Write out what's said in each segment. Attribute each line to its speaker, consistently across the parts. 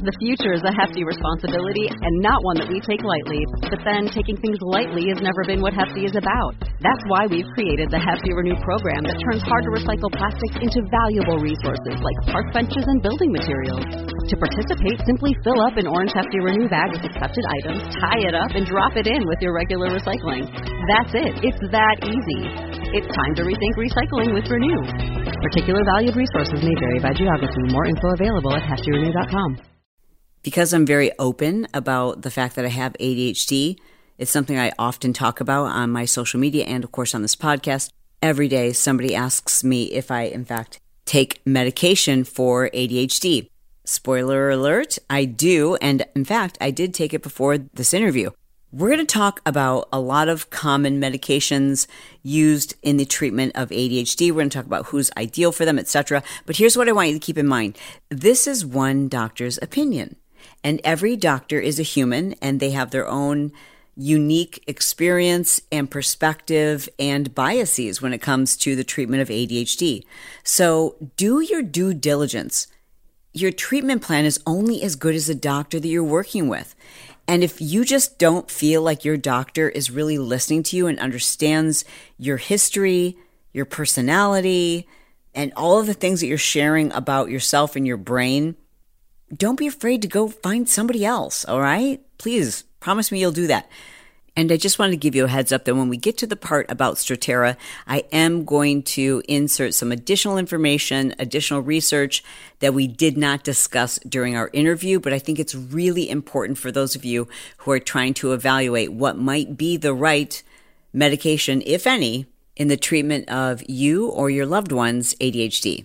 Speaker 1: The future is a hefty responsibility and not one that we take lightly. But then taking things lightly has never been what Hefty is about. That's why we've created the Hefty Renew program that turns hard-to-recycle plastics into valuable resources like park benches and building materials. To participate, simply fill up an orange Hefty Renew bag with accepted items, tie it up, and drop it in with your regular recycling. That's it. It's that easy. It's time to rethink recycling with Renew. Particular valued resources may vary by geography. More info available at heftyrenew.com.
Speaker 2: Because I'm very open about the fact that I have ADHD, it's something I often talk about on my social media and, of course, on this podcast. Every day, somebody asks me if I, in fact, take medication for ADHD. Spoiler alert, I do. And, in fact, I did take it before this interview. We're going to talk about a lot of common medications used in the treatment of ADHD. We're going to talk about who's ideal for them, etc. But here's what I want you to keep in mind. This is one doctor's opinion. And every doctor is a human, and they have their own unique experience and perspective and biases when it comes to the treatment of ADHD. So do your due diligence. Your treatment plan is only as good as the doctor that you're working with. And if you just don't feel like your doctor is really listening to you and understands your history, your personality, and all of the things that you're sharing about yourself and your brain, don't be afraid to go find somebody else, all right? Please, promise me you'll do that. And I just wanted to give you a heads up that when we get to the part about Strattera, I am going to insert some additional information, additional research that we did not discuss during our interview, but I think it's really important for those of you who are trying to evaluate what might be the right medication, if any, in the treatment of you or your loved one's ADHD.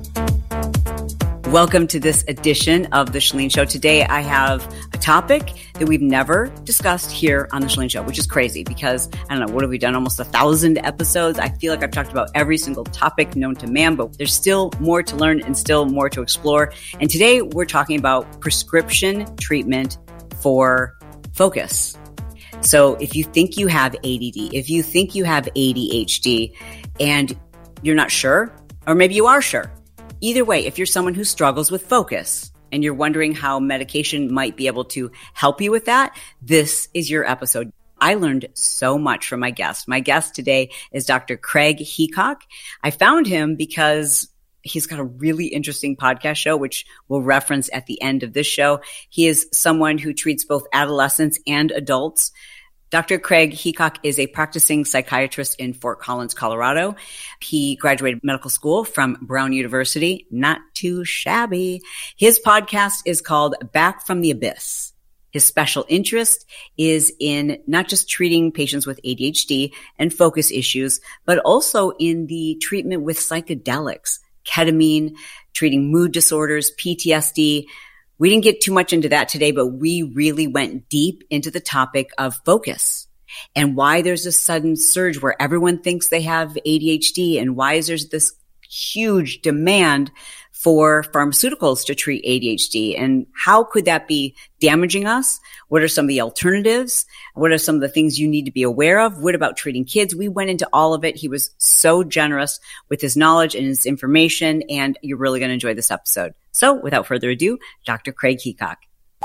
Speaker 2: Welcome to this edition of The Chalene Show. Today, I have a topic that we've never discussed here on The Chalene Show, which is crazy because, I don't know, what have we done? Almost 1,000 episodes. I feel like I've talked about every single topic known to man, but there's still more to learn and still more to explore. And today, we're talking about prescription treatment for focus. So if you think you have ADD, if you think you have ADHD and you're not sure, or maybe you are sure, either way, if you're someone who struggles with focus and you're wondering how medication might be able to help you with that, this is your episode. I learned so much from my guest. My guest today is Dr. Craig Heacock. I found him because he's got a really interesting podcast show, which we'll reference at the end of this show. He is someone who treats both adolescents and adults. Dr. Craig Heacock is a practicing psychiatrist in Fort Collins, Colorado. He graduated medical school from Brown University. Not too shabby. His podcast is called Back from the Abyss. His special interest is in not just treating patients with ADHD and focus issues, but also in the treatment with psychedelics, ketamine, treating mood disorders, PTSD. We didn't get too much into that today, but we really went deep into the topic of focus and why there's a sudden surge where everyone thinks they have ADHD and why is there's this huge demand for pharmaceuticals to treat ADHD and how could that be damaging us? What are some of the alternatives? What are some of the things you need to be aware of? What about treating kids? We went into all of it. He was so generous with his knowledge and his information, and you're really going to enjoy this episode. So without further ado, Dr. Craig Heacock.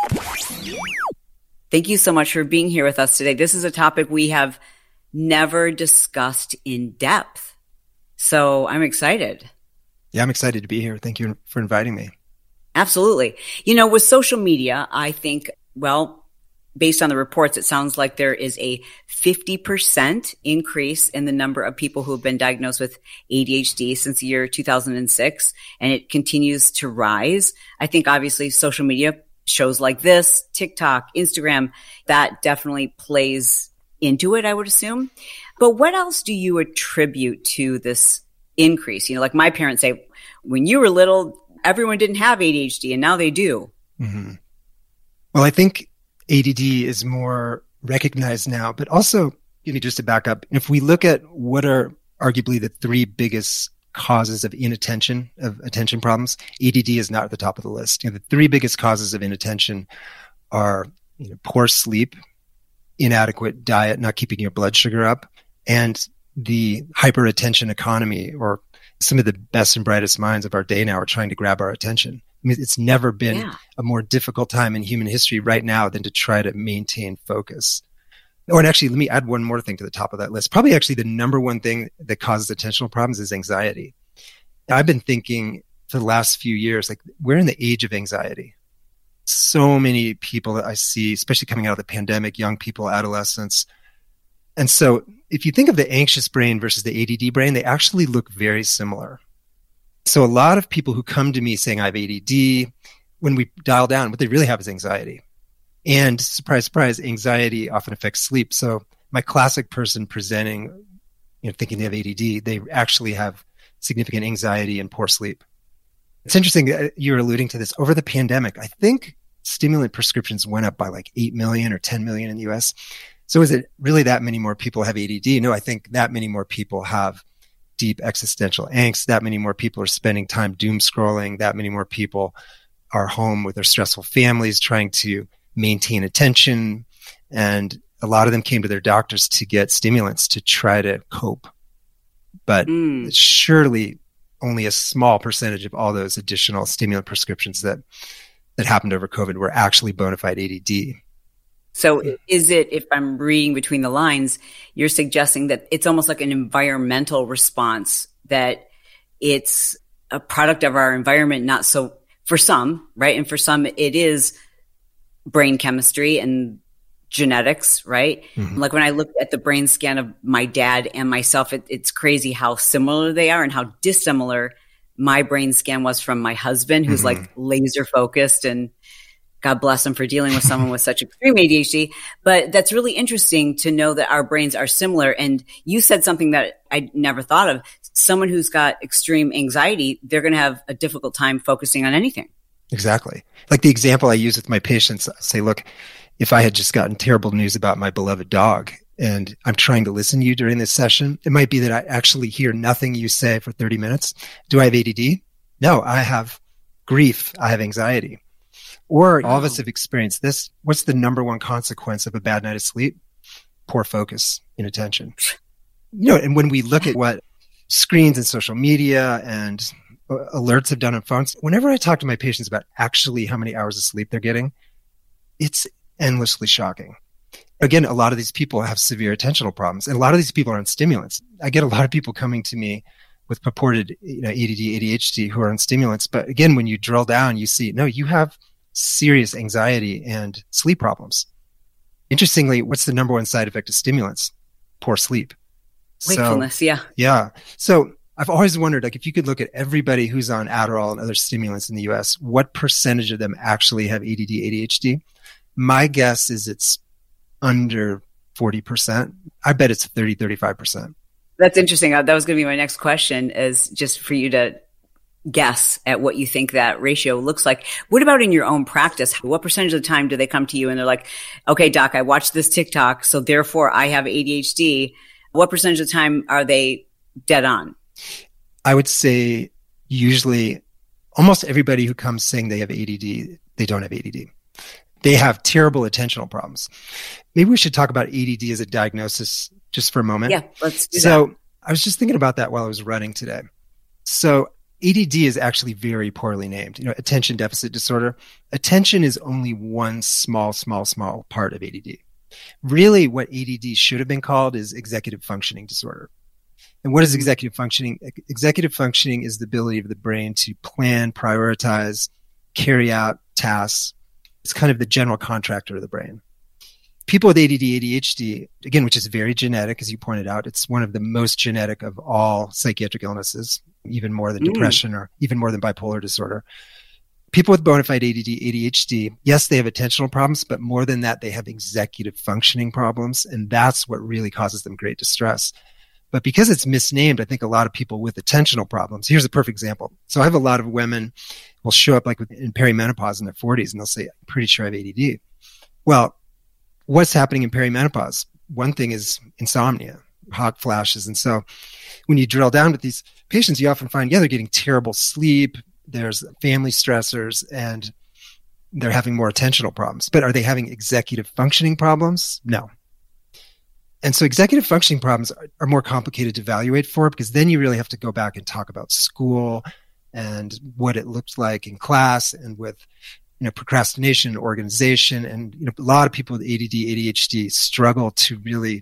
Speaker 2: Thank you so much for being here with us today. This is a topic we have never discussed in depth. So I'm excited.
Speaker 3: Yeah, I'm excited to be here. Thank you for inviting me.
Speaker 2: Absolutely. You know, with social media, I think, well, based on the reports, it sounds like there is a 50% increase in the number of people who have been diagnosed with ADHD since the year 2006, and it continues to rise. I think obviously social media, shows like this, TikTok, Instagram, that definitely plays into it, I would assume. But what else do you attribute to this increase? You know, like my parents say, when you were little, everyone didn't have ADHD and now they do.
Speaker 3: Mm-hmm. Well, I think ADD is more recognized now, but also, just to back up, if we look at what are arguably the three biggest causes of inattention, of attention problems, ADD is not at the top of the list. The three biggest causes of inattention are poor sleep, inadequate diet, not keeping your blood sugar up, and the hyperattention economy, or some of the best and brightest minds of our day now are trying to grab our attention. I mean, it's never been a more difficult time in human history right now than to try to maintain focus. Oh, and actually, let me add one more thing to the top of that list. Probably actually the number one thing that causes attentional problems is anxiety. I've been thinking for the last few years, like, we're in the age of anxiety. So many people that I see, especially coming out of the pandemic, young people, adolescents. And so if you think of the anxious brain versus the ADD brain, they actually look very similar. So a lot of people who come to me saying I have ADD, when we dial down, what they really have is anxiety. And surprise, surprise, anxiety often affects sleep. So my classic person presenting, thinking they have ADD, they actually have significant anxiety and poor sleep. It's interesting, you're alluding to this. Over the pandemic, I think stimulant prescriptions went up by like 8 million or 10 million in the US. So is it really that many more people have ADD? No, I think that many more people have deep existential angst. That many more people are spending time doom scrolling. That many more people are home with their stressful families trying to maintain attention. And a lot of them came to their doctors to get stimulants to try to cope. But surely only a small percentage of all those additional stimulant prescriptions that happened over COVID were actually bona fide ADD.
Speaker 2: So is it, if I'm reading between the lines, you're suggesting that it's almost like an environmental response, that it's a product of our environment, not so for some, right? And for some, it is brain chemistry and genetics, right? Mm-hmm. Like when I looked at the brain scan of my dad and myself, it's crazy how similar they are and how dissimilar my brain scan was from my husband, who's like laser focused, and God bless him for dealing with someone with such extreme ADHD. But that's really interesting to know that our brains are similar. And you said something that I never thought of. Someone who's got extreme anxiety, they're going to have a difficult time focusing on anything.
Speaker 3: Exactly. Like the example I use with my patients, I say, look, if I had just gotten terrible news about my beloved dog and I'm trying to listen to you during this session, it might be that I actually hear nothing you say for 30 minutes. Do I have ADD? No, I have grief. I have anxiety. Or all of us have experienced this. What's the number one consequence of a bad night of sleep? Poor focus, inattention. And when we look at what screens and social media and alerts have done on phones, whenever I talk to my patients about actually how many hours of sleep they're getting, it's endlessly shocking. Again, a lot of these people have severe attentional problems, and a lot of these people are on stimulants. I get a lot of people coming to me with purported ADD, ADHD who are on stimulants. But again, when you drill down, you see, no, you have serious anxiety and sleep problems. Interestingly, what's the number one side effect of stimulants? Poor sleep.
Speaker 2: Wakefulness,
Speaker 3: Yeah. So I've always wondered, like, if you could look at everybody who's on Adderall and other stimulants in the US, what percentage of them actually have ADD, ADHD? My guess is it's under 40%. I bet it's 30, 35%.
Speaker 2: That's interesting. That was going to be my next question, is just for you to guess at what you think that ratio looks like. What about in your own practice? What percentage of the time do they come to you and they're like, okay, doc, I watched this TikTok, so therefore I have ADHD. What percentage of the time are they dead on?
Speaker 3: I would say usually almost everybody who comes saying they have ADD, they don't have ADD. They have terrible attentional problems. Maybe we should talk about ADD as a diagnosis just for a moment.
Speaker 2: Yeah, let's do that.
Speaker 3: So I was just thinking about that while I was running today. So ADD is actually very poorly named, attention deficit disorder. Attention is only one small part of ADD. Really, what ADD should have been called is executive functioning disorder. And what is executive functioning? Executive functioning is the ability of the brain to plan, prioritize, carry out tasks. It's kind of the general contractor of the brain. People with ADD, ADHD, again, which is very genetic, as you pointed out, it's one of the most genetic of all psychiatric illnesses, even more than depression or even more than bipolar disorder. People with bona fide ADD, ADHD, yes, they have attentional problems, but more than that, they have executive functioning problems. And that's what really causes them great distress. But because it's misnamed, I think a lot of people with attentional problems, here's a perfect example. So I have a lot of women will show up like in perimenopause in their 40s and they'll say, I'm pretty sure I have ADD. Well, what's happening in perimenopause? One thing is insomnia, hot flashes. And so when you drill down with these patients, you often find, they're getting terrible sleep. There's family stressors and they're having more attentional problems. But are they having executive functioning problems? No. And so executive functioning problems are more complicated to evaluate for, because then you really have to go back and talk about school, and what it looked like in class and with, procrastination, organization. And, a lot of people with ADD, ADHD struggle to really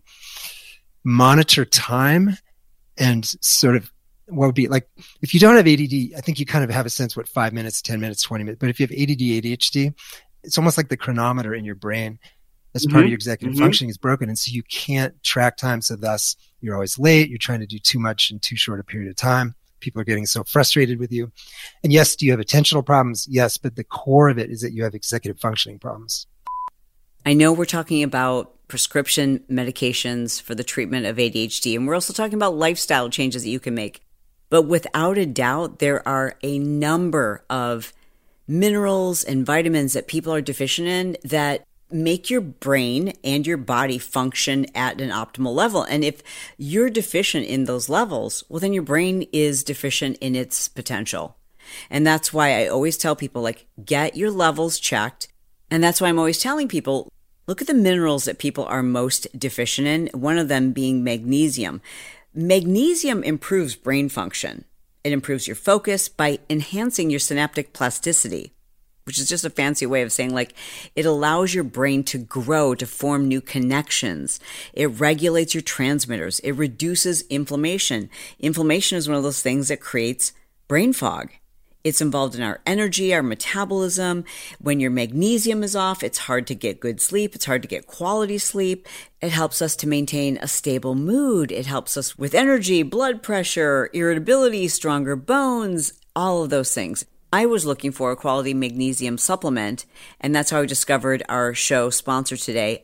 Speaker 3: monitor time and sort of what would be like, if you don't have ADD, I think you kind of have a sense what 5 minutes, 10 minutes, 20 minutes. But if you have ADD, ADHD, it's almost like the chronometer in your brain as part of your executive functioning is broken. And so you can't track time. So thus you're always late. You're trying to do too much in too short a period of time. People are getting so frustrated with you. And yes, do you have attentional problems? Yes. But the core of it is that you have executive functioning problems.
Speaker 2: I know we're talking about prescription medications for the treatment of ADHD, and we're also talking about lifestyle changes that you can make. But without a doubt, there are a number of minerals and vitamins that people are deficient in that make your brain and your body function at an optimal level. And if you're deficient in those levels, well, then your brain is deficient in its potential. And that's why I always tell people, get your levels checked. And that's why I'm always telling people, look at the minerals that people are most deficient in, one of them being magnesium. Magnesium improves brain function. It improves your focus by enhancing your synaptic plasticity, which is just a fancy way of saying it allows your brain to grow, to form new connections. It regulates your transmitters. It reduces inflammation. Inflammation is one of those things that creates brain fog. It's involved in our energy, our metabolism. When your magnesium is off, it's hard to get good sleep. It's hard to get quality sleep. It helps us to maintain a stable mood. It helps us with energy, blood pressure, irritability, stronger bones, all of those things. I was looking for a quality magnesium supplement, and that's how I discovered our show sponsor today,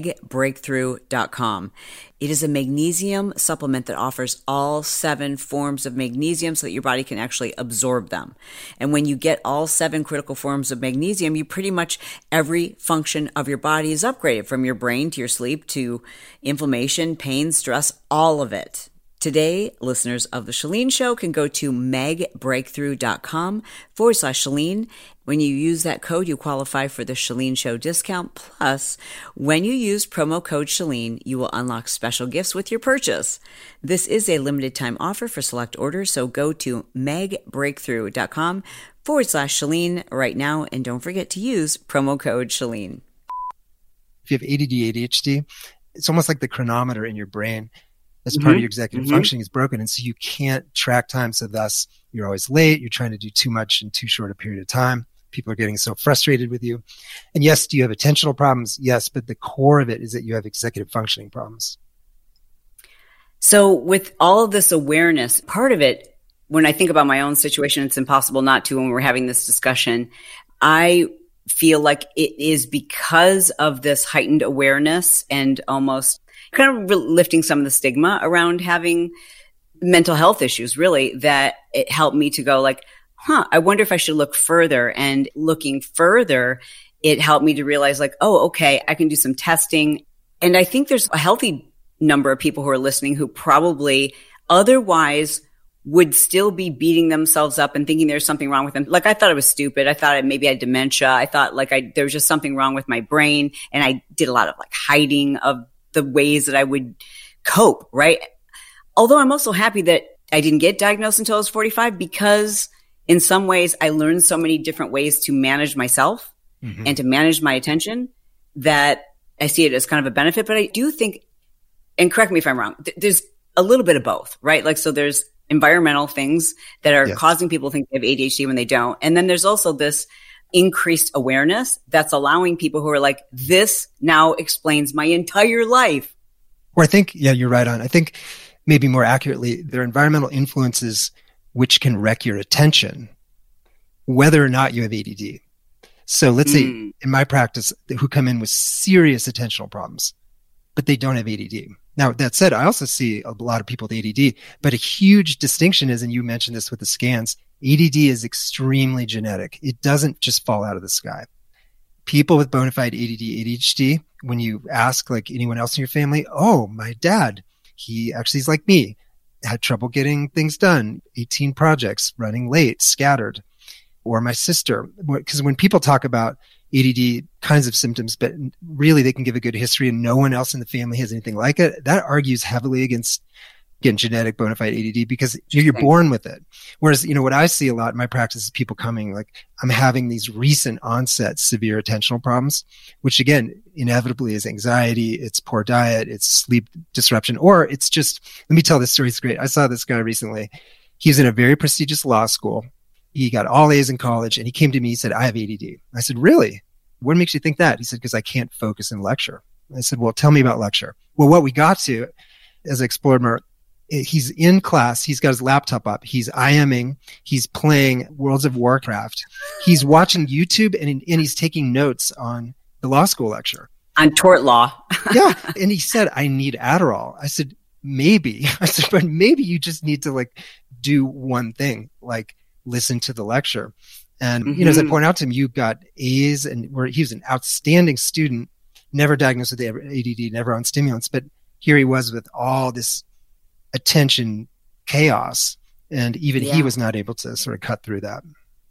Speaker 2: magbreakthrough.com. It is a magnesium supplement that offers all 7 forms of magnesium so that your body can actually absorb them. And when you get all 7 critical forms of magnesium, you pretty much every function of your body is upgraded, from your brain to your sleep to inflammation, pain, stress, all of it. Today, listeners of The Chalene Show can go to magbreakthrough.com/Chalene. When you use that code, you qualify for the Chalene Show discount. Plus, when you use promo code Chalene, you will unlock special gifts with your purchase. This is a limited time offer for select orders, so go to magbreakthrough.com/Chalene right now, and don't forget to use promo code Chalene.
Speaker 3: If you have ADD, ADHD, it's almost like the chronometer in your brain as part of your executive functioning is broken. And so you can't track time. So thus you're always late. You're trying to do too much in too short a period of time. People are getting so frustrated with you. And yes, do you have attentional problems? Yes. But the core of it is that you have executive functioning problems.
Speaker 2: So with all of this awareness, part of it, when I think about my own situation, it's impossible not to when we're having this discussion. I feel like it is because of this heightened awareness and almost kind of lifting some of the stigma around having mental health issues, really, that it helped me to go I wonder if I should look further. And looking further, it helped me to realize okay, I can do some testing. And I think there's a healthy number of people who are listening who probably otherwise would still be beating themselves up and thinking there's something wrong with them. I thought I was stupid. I thought maybe I had dementia. I thought there was just something wrong with my brain. And I did a lot of hiding of the ways that I would cope, right? Although I'm also happy that I didn't get diagnosed until I was 45, because in some ways I learned so many different ways to manage myself and to manage my attention that I see it as kind of a benefit. But I do think, and correct me if I'm wrong, there's a little bit of both, right? So there's environmental things that are causing people to think they have ADHD when they don't. And then there's also this increased awareness that's allowing people who are this now explains my entire life.
Speaker 3: Or I think, you're right on. I think maybe more accurately, there are environmental influences which can wreck your attention, whether or not you have ADD. So let's say in my practice, who come in with serious attentional problems, but they don't have ADD. Now, that said, I also see a lot of people with ADD, but a huge distinction is, and you mentioned this with the scans, ADD is extremely genetic. It doesn't just fall out of the sky. People with bona fide ADD, ADHD, when you ask anyone else in your family, my dad, he actually is like me, had trouble getting things done, 18 projects, running late, scattered. Or my sister, because when people talk about ADD kinds of symptoms, but really they can give a good history and no one else in the family has anything like it, that argues heavily against again, genetic bona fide ADD because you're born with it. Whereas, what I see a lot in my practice is people coming like, I'm having these recent onset severe attentional problems, which again, inevitably is anxiety, it's poor diet, it's sleep disruption, or it's just, let me tell this story. It's great. I saw this guy recently. He's in a very prestigious law school. He got all A's in college and he came to me, he said, I have ADD. I said, really? What makes you think that? He said, because I can't focus in lecture. I said, well, tell me about lecture. Well, what we got to, as I explored more, he's in class. He's got his laptop up. He's IMing. He's playing Worlds of Warcraft. He's watching YouTube and he's taking notes on the law school lecture.
Speaker 2: On tort law.
Speaker 3: Yeah. And he said, I need Adderall. I said, maybe. I said, but maybe you just need to like do one thing, like listen to the lecture. And, as I point out to him, you got A's and he was an outstanding student, never diagnosed with ADD, never on stimulants. But here he was with all this attention chaos, and even he was not able to sort of cut through that.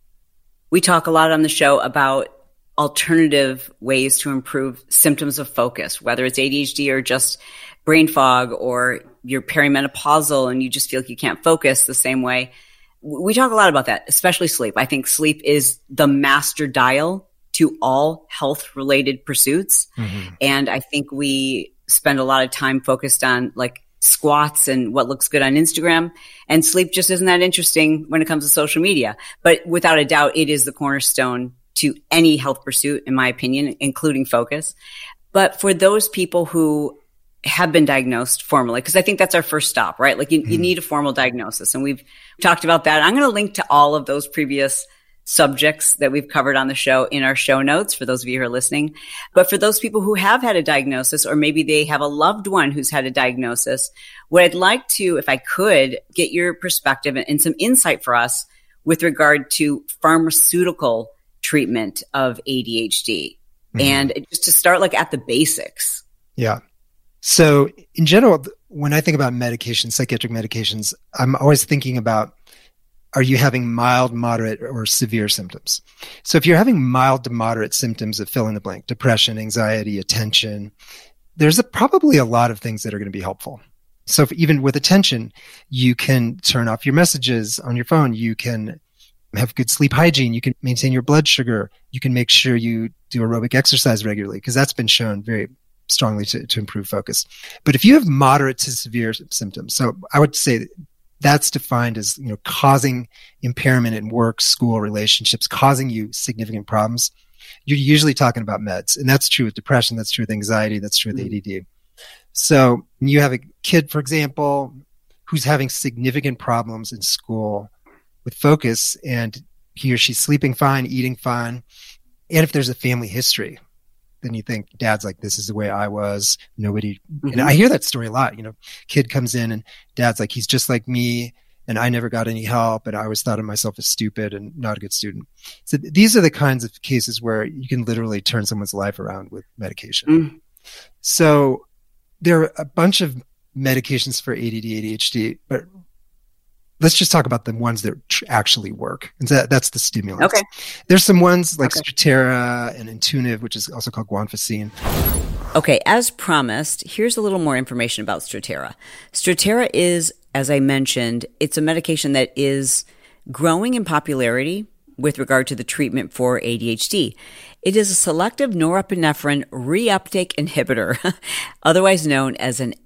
Speaker 2: We talk a lot on the show about alternative ways to improve symptoms of focus, whether it's ADHD or just brain fog, or you're perimenopausal and you just feel like you can't focus the same way. We talk a lot about that, especially sleep. I think sleep is the master dial to all health-related pursuits. And I think we spend a lot of time focused on like squats and what looks good on Instagram, and sleep just isn't that interesting when it comes to social media. But without a doubt, it is the cornerstone to any health pursuit, in my opinion, including focus. But for those people who have been diagnosed formally, because I think that's our first stop, right? Like you need a formal diagnosis. And we've talked about that. I'm going to link to all of those previous subjects that we've covered on the show in our show notes for those of you who are listening. But for those people who have had a diagnosis, or maybe they have a loved one who's had a diagnosis, what I'd like to, if I could, get your perspective and some insight for us with regard to pharmaceutical treatment of ADHD. And just to start like at the basics.
Speaker 3: Yeah. So in general, when I think about medications, psychiatric medications, I'm always thinking about, are you having mild, moderate, or severe symptoms? So if you're having mild to moderate symptoms of fill in the blank, depression, anxiety, attention, there's probably a lot of things that are going to be helpful. So even with attention, you can turn off your messages on your phone. You can have good sleep hygiene. You can maintain your blood sugar. You can make sure you do aerobic exercise regularly, because that's been shown very strongly to improve focus. But if you have moderate to severe symptoms, so I would say that's defined as, causing impairment in work, school, relationships, causing you significant problems, you're usually talking about meds. And that's true with depression. That's true with anxiety. That's true with ADD. So you have a kid, for example, who's having significant problems in school with focus, and he or she's sleeping fine, eating fine. And if there's a family history, then you think dad's like, this is the way I was. Nobody, and I hear that story a lot. Kid comes in and dad's like, he's just like me, and I never got any help, and I always thought of myself as stupid and not a good student. So these are the kinds of cases where you can literally turn someone's life around with medication. So there are a bunch of medications for ADD, ADHD, but let's just talk about the ones that actually work. And that's the stimulants. Okay. There's some ones like Strattera and Intuniv, which is also called guanfacine.
Speaker 2: Okay, as promised, here's a little more information about Strattera. Strattera is, as I mentioned, it's a medication that is growing in popularity with regard to the treatment for ADHD. It is a selective norepinephrine reuptake inhibitor, otherwise known as an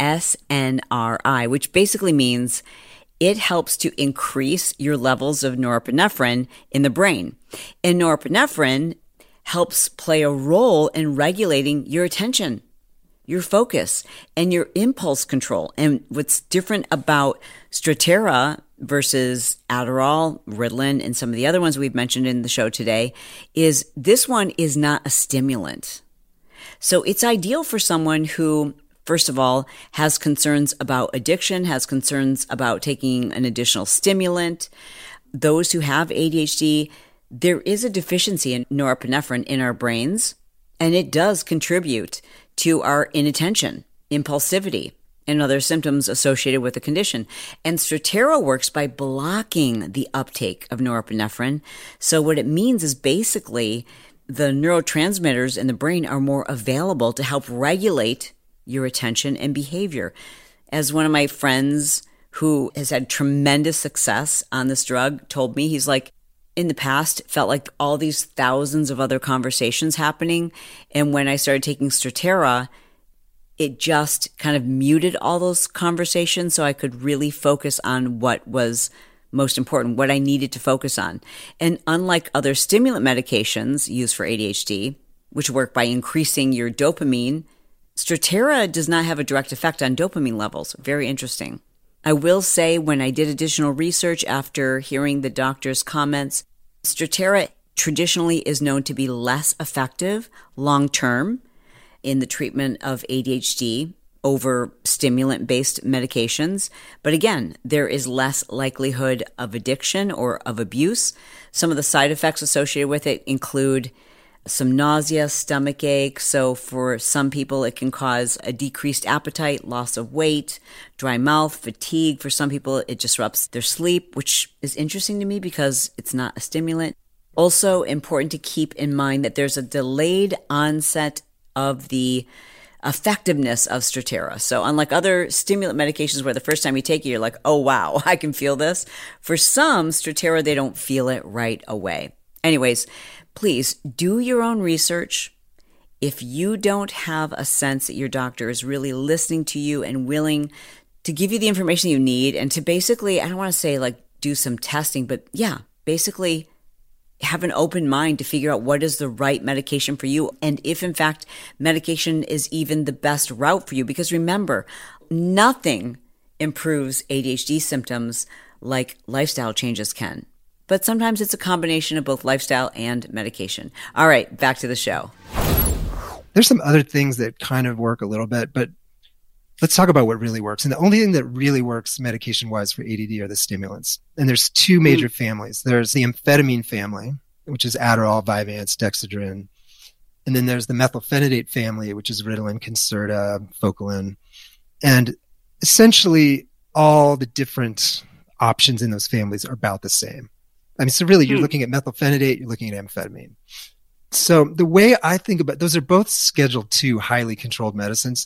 Speaker 2: SNRI, which basically means it helps to increase your levels of norepinephrine in the brain. And norepinephrine helps play a role in regulating your attention, your focus, and your impulse control. And what's different about Strattera versus Adderall, Ritalin, and some of the other ones we've mentioned in the show today is this one is not a stimulant. So it's ideal for someone who, first of all, has concerns about addiction, has concerns about taking an additional stimulant. Those who have ADHD, there is a deficiency in norepinephrine in our brains, and it does contribute to our inattention, impulsivity, and other symptoms associated with the condition. And Strattera works by blocking the uptake of norepinephrine. So what it means is basically the neurotransmitters in the brain are more available to help regulate your attention and behavior. As one of my friends who has had tremendous success on this drug told me, he's like, in the past, felt like all these thousands of other conversations happening. And when I started taking Strattera, it just kind of muted all those conversations so I could really focus on what was most important, what I needed to focus on. And unlike other stimulant medications used for ADHD, which work by increasing your dopamine, Strattera does not have a direct effect on dopamine levels. Very interesting. I will say, when I did additional research after hearing the doctor's comments, Strattera traditionally is known to be less effective long-term in the treatment of ADHD over stimulant-based medications. But again, there is less likelihood of addiction or of abuse. Some of the side effects associated with it include some nausea, stomach ache. So for some people, it can cause a decreased appetite, loss of weight, dry mouth, fatigue. For some people, it disrupts their sleep, which is interesting to me because it's not a stimulant. Also important to keep in mind that there's a delayed onset of the effectiveness of Strattera. So unlike other stimulant medications where the first time you take it, you're like, oh, wow, I can feel this. For some, Strattera, they don't feel it right away. Anyways, please do your own research. If you don't have a sense that your doctor is really listening to you and willing to give you the information you need and to basically, I don't want to say like do some testing, but yeah, basically have an open mind to figure out what is the right medication for you. And if in fact medication is even the best route for you, because remember, nothing improves ADHD symptoms like lifestyle changes can. But sometimes it's a combination of both lifestyle and medication. All right, back to the show.
Speaker 3: There's some other things that kind of work a little bit, but let's talk about what really works. And the only thing that really works medication-wise for ADD are the stimulants. And there's two major families. There's the amphetamine family, which is Adderall, Vyvanse, Dexedrine. And then there's the methylphenidate family, which is Ritalin, Concerta, Focalin. And essentially all the different options in those families are about the same. I mean, so really you're looking at methylphenidate, you're looking at amphetamine. So the way I think about those are both Schedule II highly controlled medicines.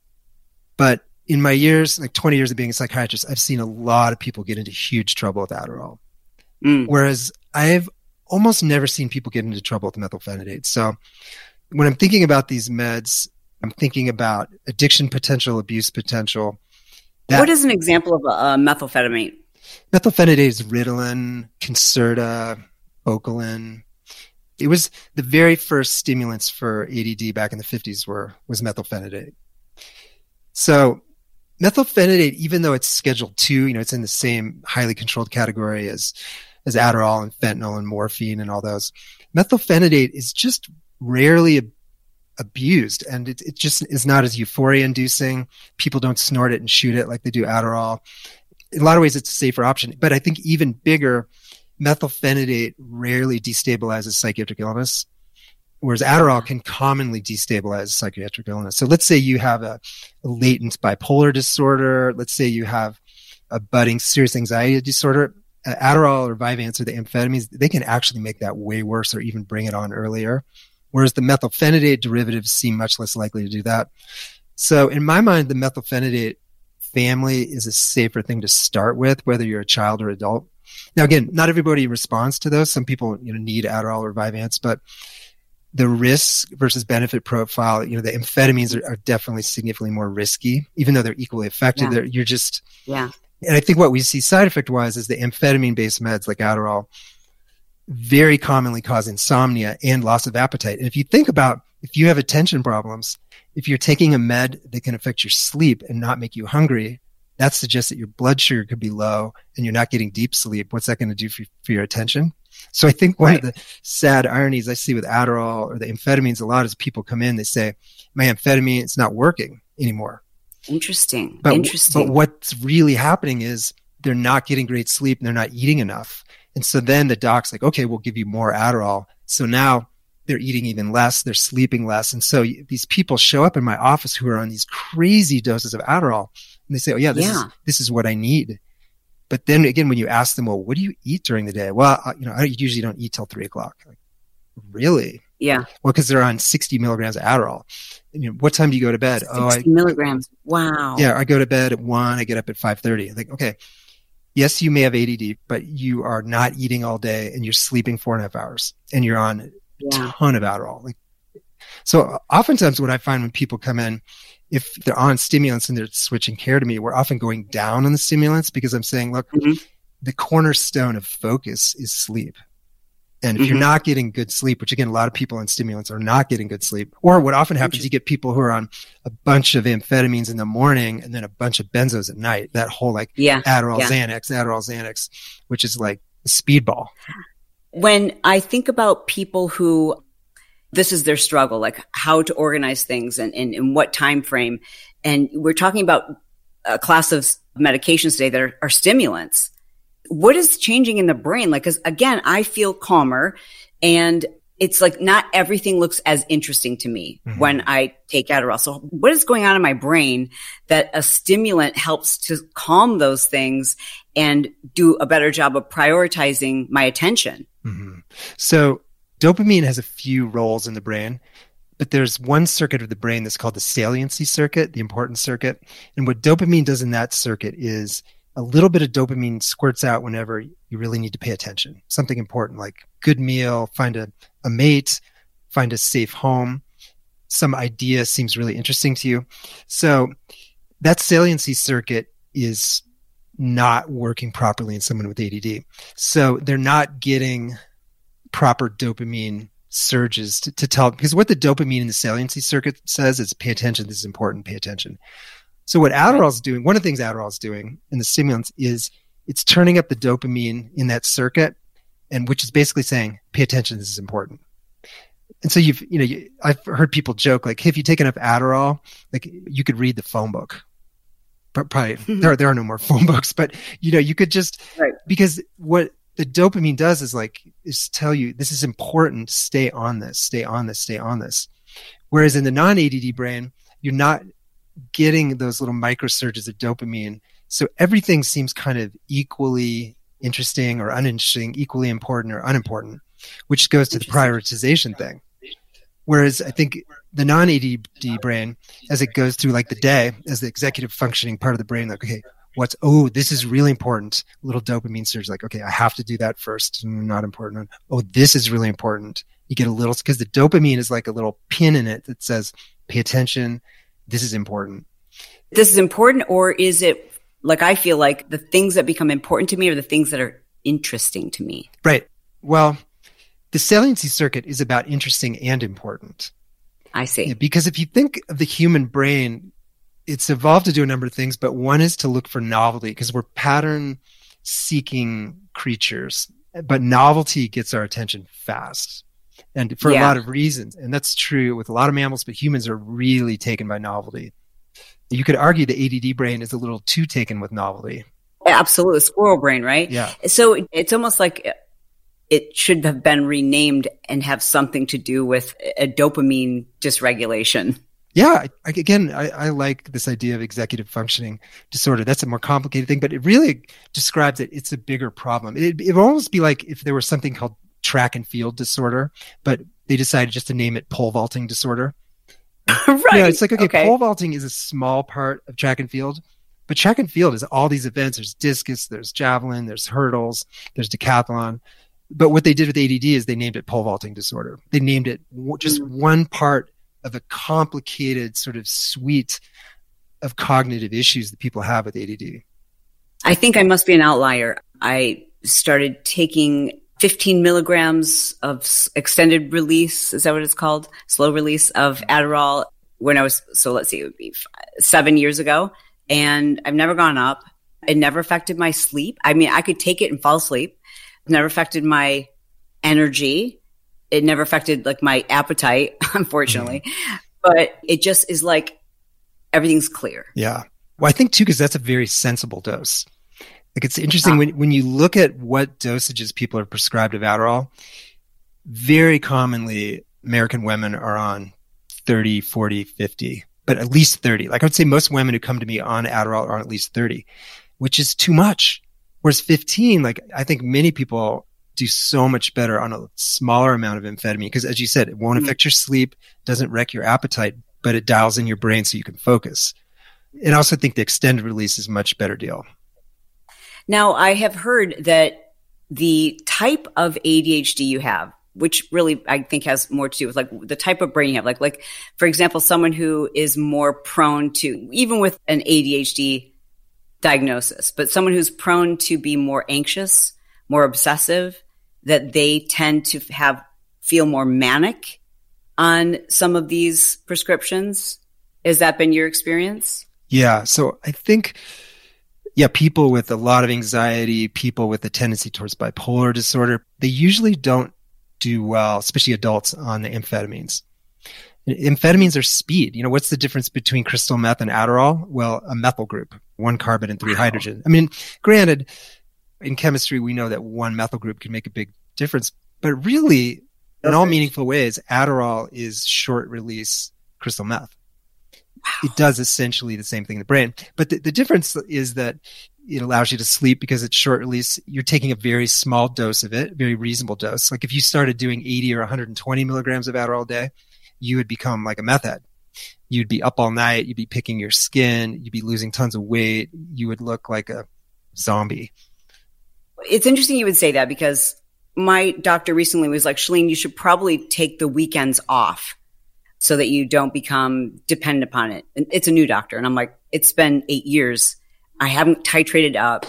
Speaker 3: But in my years, like 20 years of being a psychiatrist, I've seen a lot of people get into huge trouble with Adderall. Whereas I've almost never seen people get into trouble with methylphenidate. So when I'm thinking about these meds, I'm thinking about addiction potential, abuse potential.
Speaker 2: What is an example of a methylphenidate?
Speaker 3: Methylphenidate is Ritalin, Concerta, Focalin. It was the very first stimulants for ADD back in the 50s was methylphenidate. So methylphenidate, even though it's Schedule II, it's in the same highly controlled category as Adderall and fentanyl and morphine and all those. Methylphenidate is just rarely abused, and it just is not as euphoria inducing. People don't snort it and shoot it like they do Adderall. In a lot of ways, it's a safer option. But I think even bigger, methylphenidate rarely destabilizes psychiatric illness, whereas Adderall can commonly destabilize psychiatric illness. So let's say you have a latent bipolar disorder. Let's say you have a budding serious anxiety disorder. Adderall or Vyvanse or the amphetamines, they can actually make that way worse or even bring it on earlier, whereas the methylphenidate derivatives seem much less likely to do that. So in my mind, the methylphenidate family is a safer thing to start with, whether you're a child or adult. Now, again, not everybody responds to those. Some people, need Adderall or Vyvanse, but the risk versus benefit profile, the amphetamines are definitely significantly more risky, even though they're equally effective.
Speaker 2: Yeah.
Speaker 3: And I think what we see side effect wise is the amphetamine-based meds like Adderall very commonly cause insomnia and loss of appetite. And if you think about, if you have attention problems, if you're taking a med that can affect your sleep and not make you hungry, that suggests that your blood sugar could be low and you're not getting deep sleep. What's that going to do for your attention? So I think one of the sad ironies I see with Adderall or the amphetamines a lot is people come in, they say, my amphetamine, it's not working anymore.
Speaker 2: Interesting.
Speaker 3: But what's really happening is they're not getting great sleep and they're not eating enough. And so then the doc's like, okay, we'll give you more Adderall. So now they're eating even less, they're sleeping less. And so these people show up in my office who are on these crazy doses of Adderall. And they say, oh yeah, this is what I need. But then again, when you ask them, well, what do you eat during the day? Well, I usually don't eat till 3:00. Like, really?
Speaker 2: Yeah.
Speaker 3: Well, because they're on 60 milligrams of Adderall. What time do you go to bed?
Speaker 2: 60 milligrams. Wow.
Speaker 3: Yeah, I go to bed at 1, I get up at 5:30. I think, okay, yes, you may have ADD, but you are not eating all day and you're sleeping 4.5 hours and you're on a ton of Adderall. So oftentimes what I find when people come in, if they're on stimulants and they're switching care to me, we're often going down on the stimulants because I'm saying, look, the cornerstone of focus is sleep. And if you're not getting good sleep, which again, a lot of people on stimulants are not getting good sleep, or what often happens, you get people who are on a bunch of amphetamines in the morning and then a bunch of benzos at night, that whole Adderall, Xanax, which is like a speedball.
Speaker 2: When I think about people who this is their struggle, like how to organize things and in what time frame, and we're talking about a class of medications today that are stimulants. What is changing in the brain? Like, cause again, I feel calmer and it's like not everything looks as interesting to me when I take Adderall. So what is going on in my brain that a stimulant helps to calm those things and do a better job of prioritizing my attention?
Speaker 3: So dopamine has a few roles in the brain, but there's one circuit of the brain that's called the saliency circuit, the importance circuit. And what dopamine does in that circuit is a little bit of dopamine squirts out whenever you really need to pay attention. Something important like good meal, find a mate, find a safe home, some idea seems really interesting to you. So that saliency circuit is not working properly in someone with ADD. So they're not getting proper dopamine surges to tell, because what the dopamine in the saliency circuit says is pay attention, this is important, pay attention. So what Adderall's doing, one of the things Adderall's doing in the stimulants is it's turning up the dopamine in that circuit, and which is basically saying, pay attention, this is important. And so I've heard people joke like, hey, if you take enough Adderall, like you could read the phone book. Probably there are no more phone books, but you could just, because what the dopamine does is tell you this is important, stay on this, stay on this, stay on this. Whereas in the non-ADD brain, you're not getting those little microsurges of dopamine. So everything seems kind of equally interesting or uninteresting, equally important or unimportant, which goes to the prioritization thing. Whereas I think the non-ADD brain, as it goes through like the day, as the executive functioning part of the brain, like, okay, this is really important. A little dopamine surge, like, okay, I have to do that first. Not important. Oh, this is really important. You get a little, because the dopamine is like a little pin in it that says, pay attention. This is important.
Speaker 2: This is important, or is it like I feel like the things that become important to me are the things that are interesting to me?
Speaker 3: Right. Well, the saliency circuit is about interesting and important.
Speaker 2: I see.
Speaker 3: Yeah, because if you think of the human brain, it's evolved to do a number of things, but one is to look for novelty because we're pattern-seeking creatures, but novelty gets our attention fast. And for a lot of reasons. And that's true with a lot of mammals, but humans are really taken by novelty. You could argue the ADD brain is a little too taken with novelty.
Speaker 2: Absolutely. Squirrel brain, right?
Speaker 3: Yeah.
Speaker 2: So it's almost like it should have been renamed and have something to do with a dopamine dysregulation.
Speaker 3: Yeah. I like this idea of executive functioning disorder. That's a more complicated thing, but it really describes it. It's a bigger problem. It would almost be like if there was something called track and field disorder, but they decided just to name it pole vaulting disorder.
Speaker 2: Right.
Speaker 3: It's like, okay, pole vaulting is a small part of track and field, but track and field is all these events. There's discus, there's javelin, there's hurdles, there's decathlon. But what they did with ADD is they named it pole vaulting disorder. They named it just one part of a complicated sort of suite of cognitive issues that people have with ADD.
Speaker 2: I think I must be an outlier. I started taking 15 milligrams of extended release. Is that what it's called? Slow release of Adderall when I was, so let's see, it would be 7 years ago. And I've never gone up. It never affected my sleep. I mean, I could take it and fall asleep. It never affected my energy. It never affected like my appetite, unfortunately. But it just is like everything's clear.
Speaker 3: Yeah. Well, I think too, because that's a very sensible dose. Like it's interesting when you look at what dosages people are prescribed of Adderall, very commonly American women are on 30, 40, 50, but at least 30. Like I would say most women who come to me on Adderall are on at least 30, which is too much. Whereas 15, like I think many people do so much better on a smaller amount of amphetamine. Because as you said, it won't affect your sleep, doesn't wreck your appetite, but it dials in your brain so you can focus. And I also think the extended release is a much better deal.
Speaker 2: Now, I have heard that the type of ADHD you have, which really I think has more to do with like the type of brain you have, like for example, someone who is more prone to, even with an ADHD diagnosis, but someone who's prone to be more anxious, more obsessive, that they tend to feel more manic on some of these prescriptions. Has that been your experience?
Speaker 3: Yeah. So I think, people with a lot of anxiety, people with a tendency towards bipolar disorder, they usually don't do well, especially adults, on the amphetamines. Amphetamines are speed. What's the difference between crystal meth and Adderall? Well, a methyl group, 1 carbon and 3 hydrogen. I mean, granted, in chemistry, we know that 1 methyl group can make a big difference, but really, in all meaningful ways, Adderall is short release crystal meth. It does essentially the same thing in the brain. But the difference is that it allows you to sleep because it's short release. You're taking a very small dose of it, very reasonable dose. Like if you started doing 80 or 120 milligrams of Adderall a day, you would become like a meth head. You'd be up all night. You'd be picking your skin. You'd be losing tons of weight. You would look like a zombie.
Speaker 2: It's interesting you would say that because my doctor recently was like, Chalene, you should probably take the weekends off so that you don't become dependent upon it. And it's a new doctor. And I'm like, it's been 8 years. I haven't titrated up.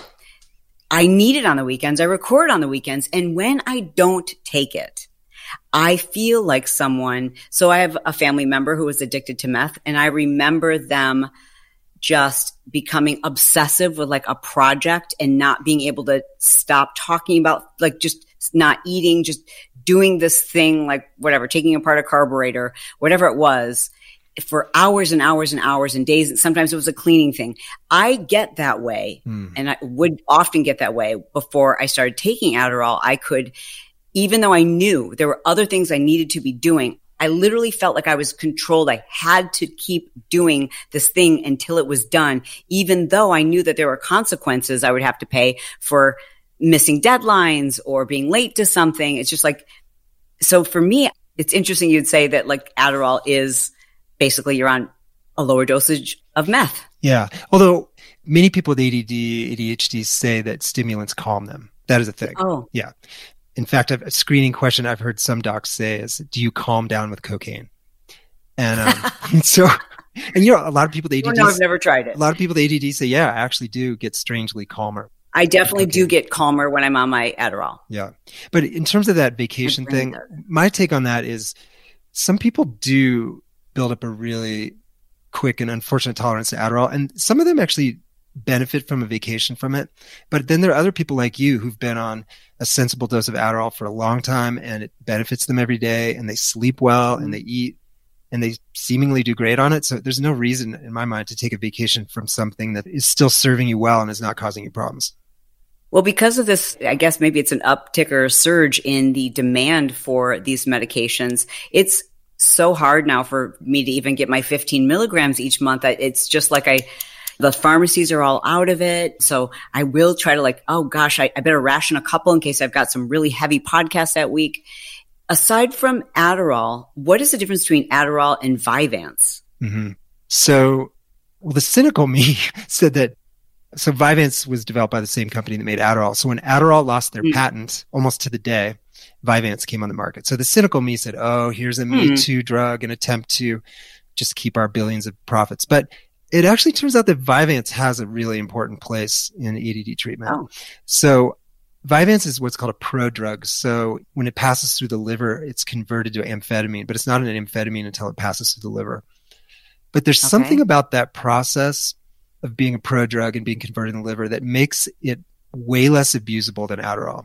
Speaker 2: I need it on the weekends. I record on the weekends. And when I don't take it, I feel like someone. So I have a family member who was addicted to meth, and I remember them just becoming obsessive with like a project and not being able to stop talking about, like, just not eating, just doing this thing, like whatever, taking apart a carburetor, whatever it was, for hours and hours and hours and days. And sometimes it was a cleaning thing. I get that way. And I would often get that way before I started taking Adderall. I could, even though I knew there were other things I needed to be doing, I literally felt like I was controlled. I had to keep doing this thing until it was done, even though I knew that there were consequences I would have to pay for missing deadlines or being late to something. It's just like, so for me, it's interesting you'd say that like Adderall is basically you're on a lower dosage of meth.
Speaker 3: Yeah. Although many people with ADD, ADHD say that stimulants calm them. That is a thing.
Speaker 2: Oh.
Speaker 3: Yeah. In fact, a screening question I've heard some docs say is, do you calm down with cocaine? And and a lot of people with ADD.
Speaker 2: No, I've never tried it.
Speaker 3: A lot of people with ADD say, yeah, I actually do get strangely calmer.
Speaker 2: I definitely do get calmer when I'm on my Adderall.
Speaker 3: Yeah. But in terms of that vacation thing, my take on that is some people do build up a really quick and unfortunate tolerance to Adderall. And some of them actually benefit from a vacation from it. But then there are other people like you who've been on a sensible dose of Adderall for a long time and it benefits them every day and they sleep well and they eat and they seemingly do great on it. So there's no reason in my mind to take a vacation from something that is still serving you well and is not causing you problems.
Speaker 2: Well, because of this, I guess maybe it's an uptick or a surge in the demand for these medications. It's so hard now for me to even get my 15 milligrams each month. It's just like the pharmacies are all out of it. So I will try to like, oh gosh, I better ration a couple in case I've got some really heavy podcasts that week. Aside from Adderall, what is the difference between Adderall and Vyvanse?
Speaker 3: Mm-hmm. So, the cynical me said that, so Vyvanse was developed by the same company that made Adderall. So when Adderall lost their patent almost to the day, Vyvanse came on the market. So the cynical me said, oh, here's a Me Too drug, an attempt to just keep our billions of profits. But it actually turns out that Vyvanse has a really important place in ADD treatment. Oh. So Vyvanse is what's called a prodrug. So when it passes through the liver, it's converted to amphetamine, but it's not an amphetamine until it passes through the liver. But there's something about that process of being a prodrug and being converted in the liver that makes it way less abusable than Adderall.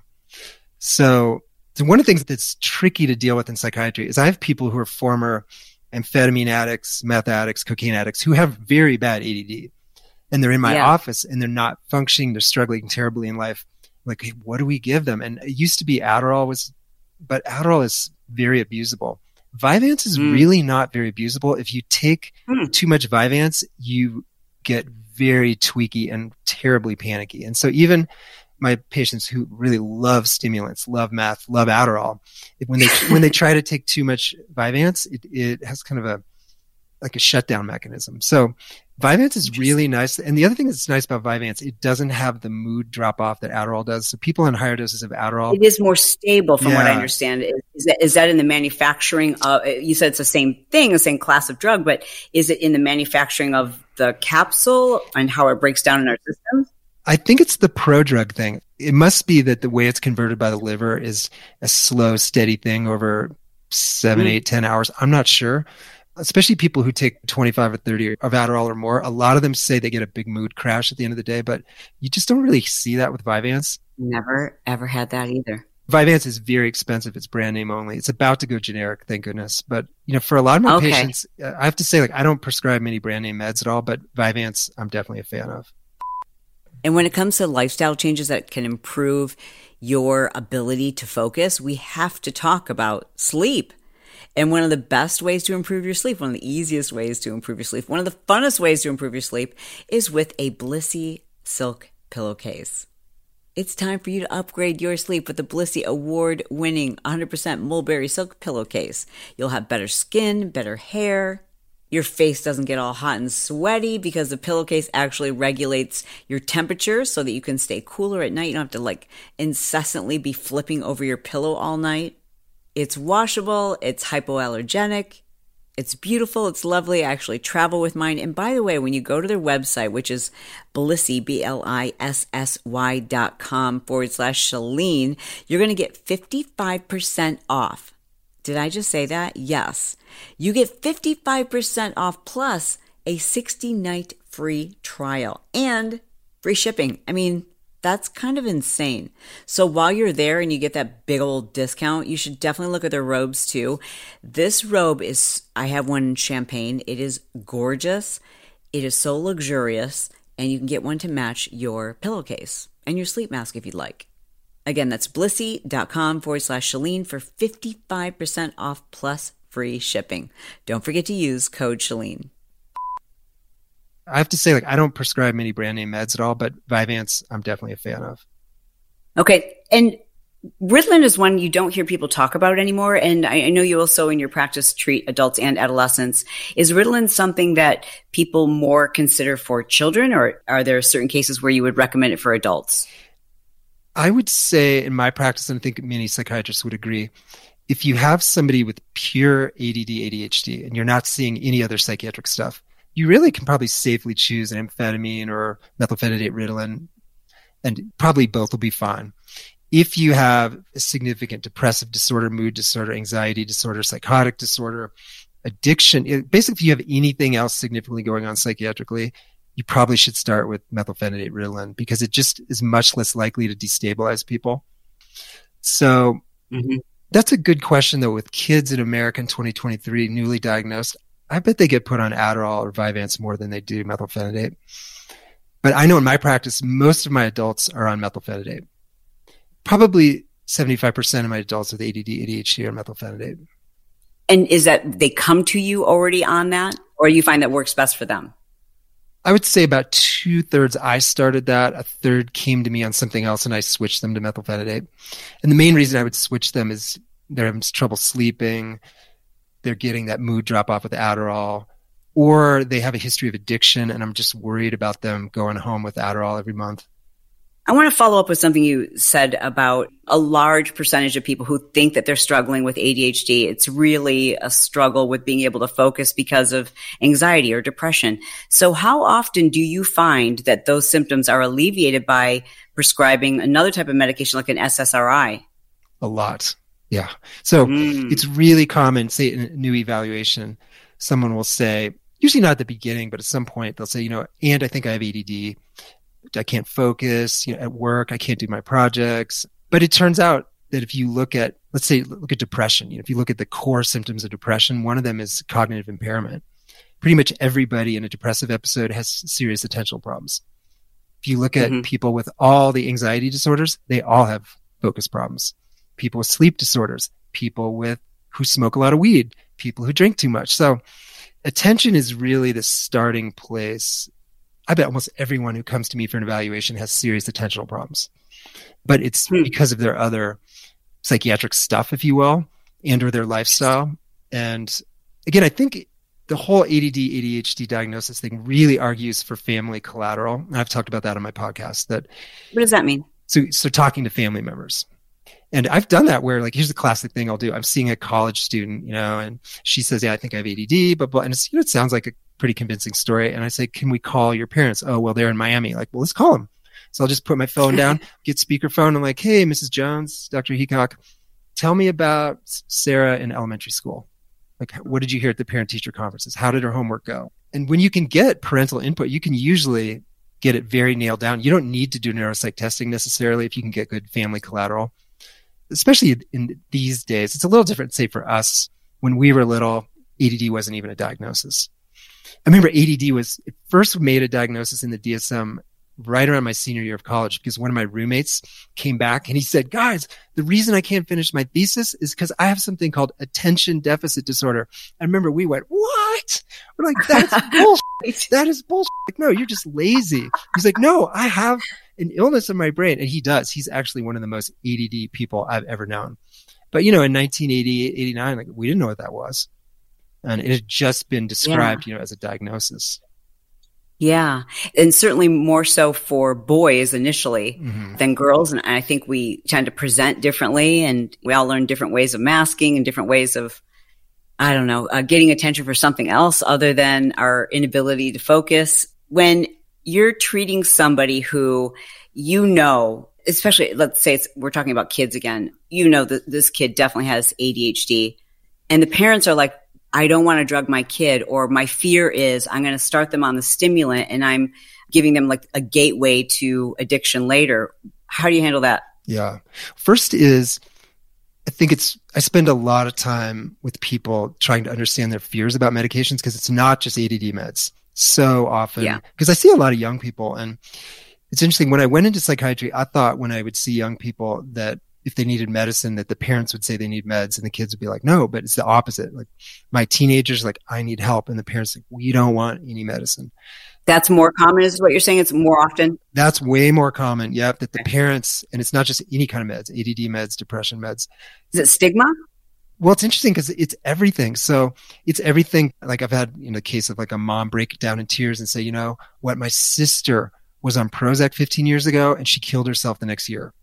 Speaker 3: So one of the things that's tricky to deal with in psychiatry is I have people who are former amphetamine addicts, meth addicts, cocaine addicts who have very bad ADD. And they're in my office and they're not functioning. They're struggling terribly in life. Like, hey, what do we give them? And it used to be Adderall but Adderall is very abusable. Vyvanse is really not very abusable. If you take too much Vyvanse, you get very tweaky and terribly panicky. And so even my patients who really love stimulants, love meth, love Adderall, when they try to take too much Vyvanse, it has kind of like a shutdown mechanism. So Vyvanse is really nice. And the other thing that's nice about Vyvanse, it doesn't have the mood drop off that Adderall does. So people on higher doses of Adderall.
Speaker 2: It is more stable from what I understand. Is that in the manufacturing of, you said it's the same thing, the same class of drug, but is it in the manufacturing of the capsule and how it breaks down in our systems?
Speaker 3: I think it's the prodrug thing. It must be that the way it's converted by the liver is a slow, steady thing over 7, 8, 10 hours. I'm not sure. Especially people who take 25 or 30 of Adderall or more, a lot of them say they get a big mood crash at the end of the day, but you just don't really see that with Vyvanse.
Speaker 2: Never, ever had that either.
Speaker 3: Vyvanse is very expensive. It's brand name only. It's about to go generic, thank goodness. But, for a lot of my patients, I have to say, I don't prescribe many brand name meds at all, but Vyvanse, I'm definitely a fan of.
Speaker 2: And when it comes to lifestyle changes that can improve your ability to focus, we have to talk about sleep. And one of the best ways to improve your sleep, one of the easiest ways to improve your sleep, one of the funnest ways to improve your sleep is with a Blissy silk pillowcase. It's time for you to upgrade your sleep with the Blissy award-winning 100% mulberry silk pillowcase. You'll have better skin, better hair. Your face doesn't get all hot and sweaty because the pillowcase actually regulates your temperature so that you can stay cooler at night. You don't have to incessantly be flipping over your pillow all night. It's washable, it's hypoallergenic, it's beautiful, it's lovely. I actually travel with mine. And by the way, when you go to their website, which is Blissy, BLISSY.com/Chalene, you're going to get 55% off. Did I just say that? Yes. You get 55% off plus a 60-night free trial and free shipping. I mean, that's kind of insane. So while you're there and you get that big old discount, you should definitely look at their robes too. This robe I have one in champagne. It is gorgeous. It is so luxurious, and you can get one to match your pillowcase and your sleep mask if you'd like. Again, that's blissy.com/Chalene for 55% off plus free shipping. Don't forget to use code Chalene.
Speaker 3: I have to say, I don't prescribe many brand name meds at all, but Vyvanse, I'm definitely a fan of.
Speaker 2: Okay. And Ritalin is one you don't hear people talk about anymore. And I know you also in your practice treat adults and adolescents. Is Ritalin something that people more consider for children, or are there certain cases where you would recommend it for adults?
Speaker 3: I would say in my practice, and I think many psychiatrists would agree, if you have somebody with pure ADD, ADHD, and you're not seeing any other psychiatric stuff, you really can probably safely choose an amphetamine or methylphenidate Ritalin, and probably both will be fine. If you have a significant depressive disorder, mood disorder, anxiety disorder, psychotic disorder, addiction, basically if you have anything else significantly going on psychiatrically, you probably should start with methylphenidate Ritalin because it just is much less likely to destabilize people. So that's a good question, though, with kids in America in 2023, newly diagnosed. I bet they get put on Adderall or Vyvanse more than they do methylphenidate. But I know in my practice, most of my adults are on methylphenidate. Probably 75% of my adults with ADD, ADHD are methylphenidate.
Speaker 2: And is that they come to you already on that, or you find that works best for them?
Speaker 3: I would say about 2/3 I started that. A third came to me on something else and I switched them to methylphenidate. And the main reason I would switch them is they're having trouble sleeping. They're getting that mood drop off with Adderall, or they have a history of addiction, and I'm just worried about them going home with Adderall every month.
Speaker 2: I want to follow up with something you said about a large percentage of people who think that they're struggling with ADHD. It's really a struggle with being able to focus because of anxiety or depression. So how often do you find that those symptoms are alleviated by prescribing another type of medication like an SSRI?
Speaker 3: A lot. Yeah. So it's really common, say in a new evaluation, someone will say, usually not at the beginning, but at some point they'll say, and I think I have ADD. I can't focus, at work, I can't do my projects. But it turns out that if you look at, let's say, look at depression, if you look at the core symptoms of depression, one of them is cognitive impairment. Pretty much everybody in a depressive episode has serious attentional problems. If you look at people with all the anxiety disorders, they all have focus problems. People with sleep disorders, people who smoke a lot of weed, people who drink too much. So attention is really the starting place. I bet almost everyone who comes to me for an evaluation has serious attentional problems. but it's because of their other psychiatric stuff, if you will, and or their lifestyle. And again, I think the whole ADD, ADHD diagnosis thing really argues for family collateral. And I've talked about that on my podcast. What
Speaker 2: does that mean?
Speaker 3: So talking to family members. And I've done that where, like, here's the classic thing I'll do. I'm seeing a college student, and she says, yeah, I think I have ADD, blah, blah. And it sounds like a pretty convincing story. And I say, can we call your parents? Oh, well, they're in Miami. Like, well, let's call them. So I'll just put my phone down, get speakerphone. I'm like, hey, Mrs. Jones, Dr. Heacock, tell me about Sarah in elementary school. Like, what did you hear at the parent-teacher conferences? How did her homework go? And when you can get parental input, you can usually get it very nailed down. You don't need to do neuropsych testing necessarily if you can get good family collateral. Especially in these days, it's a little different, say, for us. When we were little, ADD wasn't even a diagnosis. I remember ADD was first made a diagnosis in the DSM right around my senior year of college, because one of my roommates came back and he said, guys, the reason I can't finish my thesis is because I have something called attention deficit disorder. I remember we went, what? We're like, that's bullshit. That is bullshit. Like, no, you're just lazy. He's like, no, I have an illness in my brain. And he does. He's actually one of the most ADD people I've ever known. But, in 1980, 89, like, we didn't know what that was. And it had just been described, as a diagnosis.
Speaker 2: Yeah. And certainly more so for boys initially than girls. And I think we tend to present differently, and we all learn different ways of masking and different ways of, getting attention for something else other than our inability to focus. When you're treating somebody who, especially let's say we're talking about kids again, that this kid definitely has ADHD, and the parents are like, I don't want to drug my kid, or my fear is I'm going to start them on the stimulant and I'm giving them like a gateway to addiction later. How do you handle that?
Speaker 3: Yeah. First is, I spend a lot of time with people trying to understand their fears about medications, because it's not just ADD meds. So often, because I see a lot of young people, and it's interesting. When I went into psychiatry, I thought when I would see young people that if they needed medicine, that the parents would say they need meds and the kids would be like, no, but it's the opposite. Like, my teenagers, like, I need help. And the parents like, we don't want any medicine.
Speaker 2: That's more common, is what you're saying? It's more often?
Speaker 3: That's way more common. Yeah. That the parents, and it's not just any kind of meds, ADD meds, depression meds.
Speaker 2: Is it stigma?
Speaker 3: Well, it's interesting because it's everything. So it's everything. Like, I've had, a case of like a mom break down in tears and say, what, my sister was on Prozac 15 years ago and she killed herself the next year.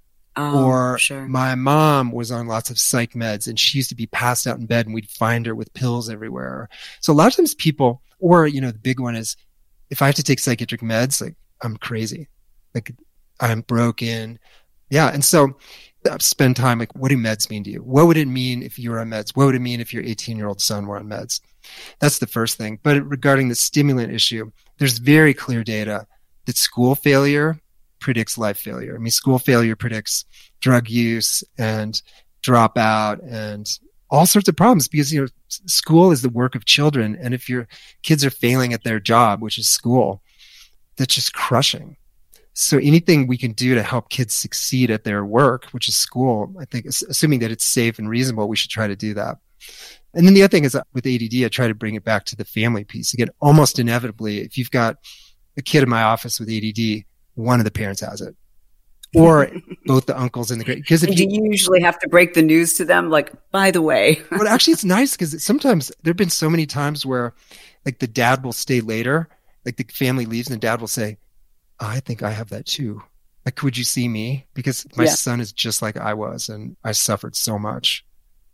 Speaker 3: Or my mom was on lots of psych meds and she used to be passed out in bed and we'd find her with pills everywhere. So a lot of times people, or, the big one is, if I have to take psychiatric meds, like, I'm crazy, like, I'm broken. Yeah. And so I spend time like, what do meds mean to you? What would it mean if you were on meds? What would it mean if your 18-year-old son were on meds? That's the first thing. But regarding the stimulant issue, there's very clear data that school failure predicts life failure. I mean, school failure predicts drug use and dropout and all sorts of problems, because, school is the work of children. And if your kids are failing at their job, which is school, that's just crushing. So anything we can do to help kids succeed at their work, which is school, I think, assuming that it's safe and reasonable, we should try to do that. And then the other thing is, with ADD, I try to bring it back to the family piece. Again, almost inevitably, if you've got a kid in my office with ADD, one of the parents has it, or both the uncles and the great. Because
Speaker 2: you usually have to break the news to them, like, by the way.
Speaker 3: Well, actually, it's nice because sometimes there've been so many times where, like, the dad will stay later, like the family leaves, and the dad will say, I think I have that too. Like, would you see me? Because my son is just like I was, and I suffered so much.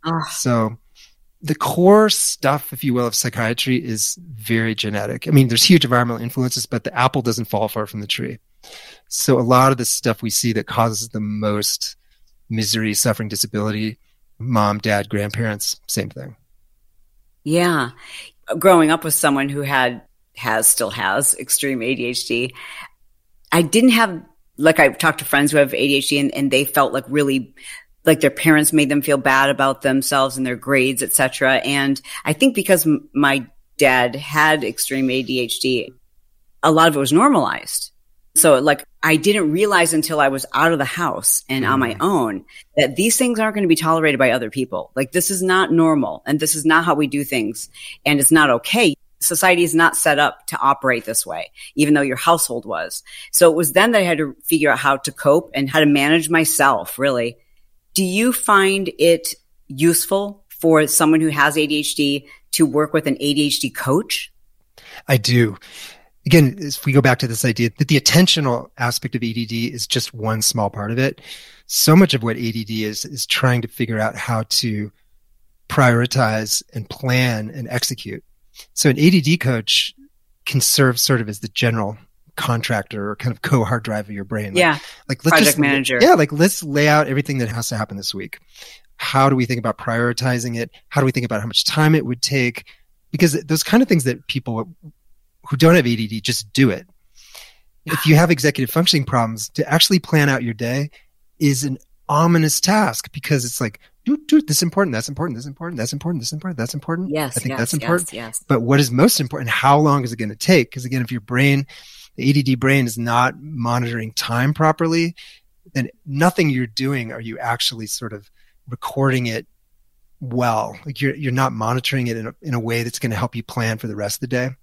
Speaker 3: So the core stuff, if you will, of psychiatry is very genetic. I mean, there's huge environmental influences, but the apple doesn't fall far from the tree. So a lot of the stuff we see that causes the most misery, suffering, disability, mom, dad, grandparents, same thing.
Speaker 2: Yeah. Growing up with someone who still has extreme ADHD, I didn't have, like, I've talked to friends who have ADHD and they felt like really, like, their parents made them feel bad about themselves and their grades, etc. And I think because my dad had extreme ADHD, a lot of it was normalized. So, like, I didn't realize until I was out of the house and on my own that these things aren't going to be tolerated by other people. Like, this is not normal and this is not how we do things, and it's not okay. society is not set up to operate this way, even though your household was. So it was then that I had to figure out how to cope and how to manage myself, really. Do you find it useful for someone who has ADHD to work with an ADHD coach?
Speaker 3: I do. Again, if we go back to this idea that the attentional aspect of ADD is just one small part of it, so much of what ADD is trying to figure out how to prioritize and plan and execute. So an ADD coach can serve sort of as the general contractor or kind of co-hard drive of your brain. Like let's
Speaker 2: project manager.
Speaker 3: Yeah, like let's lay out everything that has to happen this week. How do we think about prioritizing it? How do we think about how much time it would take? Because those kind of things that people who don't have ADD just do it. If you have executive functioning problems, to actually plan out your day is an ominous task because it's like, dude, this is important, that's important, this is important, that's important, this is important, that's important.
Speaker 2: Yes,
Speaker 3: I think that's important.
Speaker 2: Yes.
Speaker 3: But what is most important? How long is it going to take? Because again, if your brain, the ADD brain is not monitoring time properly, then nothing you're doing are you actually sort of recording it well. Like you're not monitoring it in a way that's going to help you plan for the rest of the day.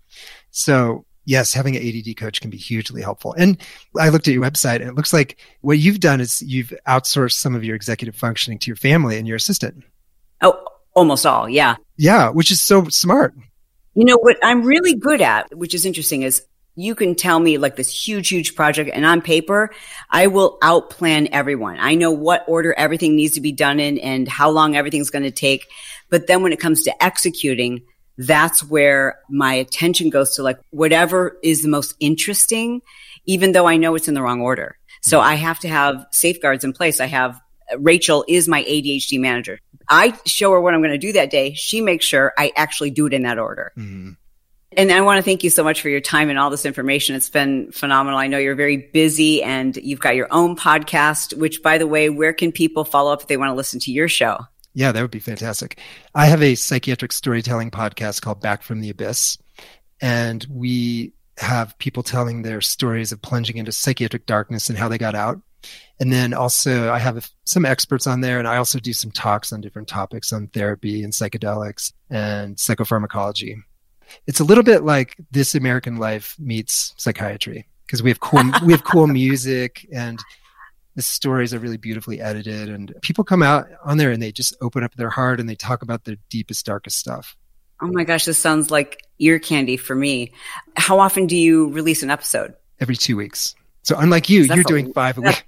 Speaker 3: So yes, having an ADD coach can be hugely helpful. And I looked at your website and it looks like what you've done is you've outsourced some of your executive functioning to your family and your assistant.
Speaker 2: Oh, almost all. Yeah.
Speaker 3: Yeah. Which is so smart.
Speaker 2: You know, what I'm really good at, which is interesting, is you can tell me like this huge project and on paper, I will outplan everyone. I know what order everything needs to be done in and how long everything's going to take. But then when it comes to executing, that's where my attention goes to, like whatever is the most interesting, even though I know it's in the wrong order. So I have to have safeguards in place. Rachel is my ADHD manager. I show her what I'm going to do that day. She makes sure I actually do it in that order. Mm-hmm. And I want to thank you so much for your time and all this information. It's been phenomenal. I know you're very busy and you've got your own podcast, which, by the way, where can people follow up if they want to listen to your show?
Speaker 3: Yeah, that would be fantastic. I have a psychiatric storytelling podcast called Back from the Abyss, and we have people telling their stories of plunging into psychiatric darkness and how they got out. And then also I have some experts on there, and I also do some talks on different topics on therapy and psychedelics and psychopharmacology. It's a little bit like This American Life meets psychiatry because we have cool music and the stories are really beautifully edited, and people come out on there and they just open up their heart and they talk about their deepest, darkest stuff.
Speaker 2: Oh my gosh, this sounds like ear candy for me. How often do you release an episode?
Speaker 3: Every 2 weeks. So unlike you, you're doing 5 a week.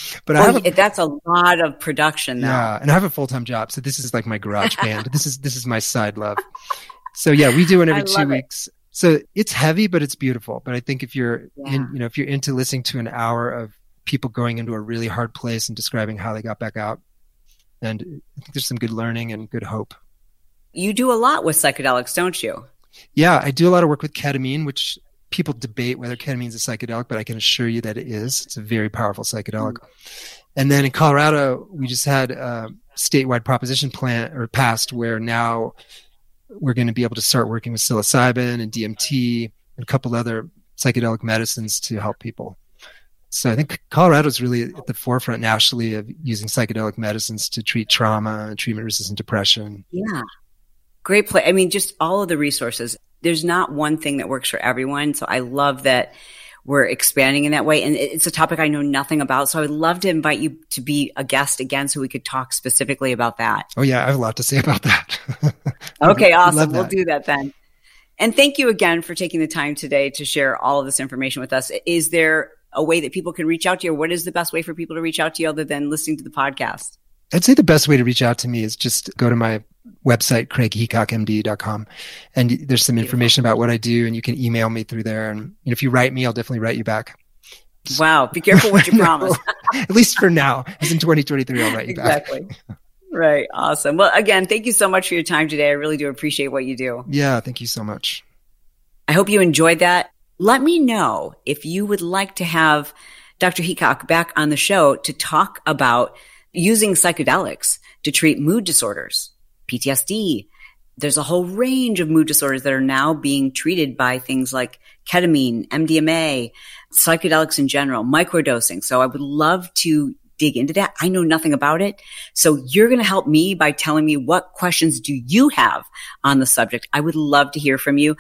Speaker 3: But
Speaker 2: that's a lot of production though.
Speaker 3: Yeah, and I have a full-time job, so this is like my garage band. This is my side love. So yeah, we do one every 2 weeks. So it's heavy, but it's beautiful. But I think if you're if you're into listening to an hour of people going into a really hard place and describing how they got back out, and I think there's some good learning and good hope.
Speaker 2: You do a lot with psychedelics, don't you?
Speaker 3: Yeah, I do a lot of work with ketamine, which people debate whether ketamine is a psychedelic, but I can assure you that it is. It's a very powerful psychedelic. And then in Colorado, we just had a statewide proposition passed where now we're going to be able to start working with psilocybin and DMT and a couple other psychedelic medicines to help people. So I think Colorado is really at the forefront nationally of using psychedelic medicines to treat trauma and treatment-resistant depression.
Speaker 2: Yeah. Great play. I mean, just all of the resources. There's not one thing that works for everyone. So I love that we're expanding in that way. And it's a topic I know nothing about. So I would love to invite you to be a guest again so we could talk specifically about that.
Speaker 3: Oh, yeah. I have a lot to say about that.
Speaker 2: Okay, awesome. We'll do that then. And thank you again for taking the time today to share all of this information with us. Is there a way that people can reach out to you? Or what is the best way for people to reach out to you other than listening to the podcast?
Speaker 3: I'd say the best way to reach out to me is just go to my website, craigheacockmd.com. And there's some information about what I do, and you can email me through there. And if you write me, I'll definitely write you back.
Speaker 2: Wow. Be careful what you promise.
Speaker 3: At least for now. As in 2023, I'll write you back.
Speaker 2: Exactly. Right. Awesome. Well, again, thank you so much for your time today. I really do appreciate what you do.
Speaker 3: Yeah. Thank you so much.
Speaker 2: I hope you enjoyed that. Let me know if you would like to have Dr. Heacock back on the show to talk about using psychedelics to treat mood disorders, PTSD. There's a whole range of mood disorders that are now being treated by things like ketamine, MDMA, psychedelics in general, microdosing. So I would love to dig into that. I know nothing about it. So you're going to help me by telling me what questions do you have on the subject. I would love to hear from you.